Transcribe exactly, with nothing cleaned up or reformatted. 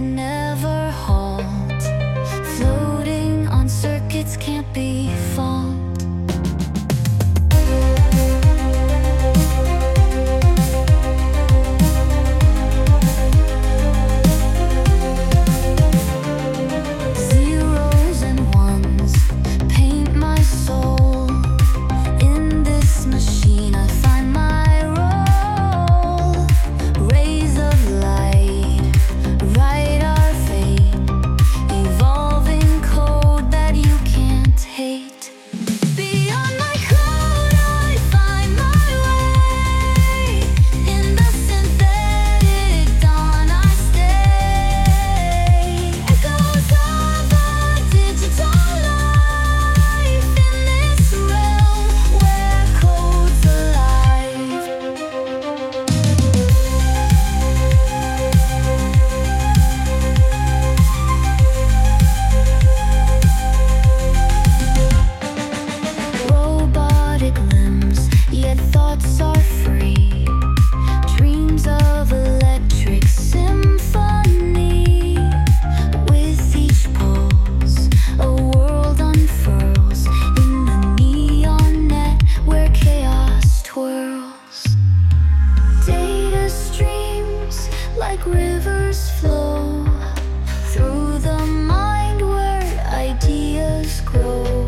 never halt. Floating on circuits can't be fault. Zeros and ones paint my soul. In this machine I find my role. Rays of light write our fate, evolving code that you can't hate. Beyond my code I find my way. In the synthetic dawn I stay. Echoes of a digital life in this realm where code's alive. Robotic limbs, yet thoughts are free. Dreams of electric symphony. With each pulse, a world unfurls in the neon net where chaos twirls. Data streams like rivers flow through the mind where ideas grow.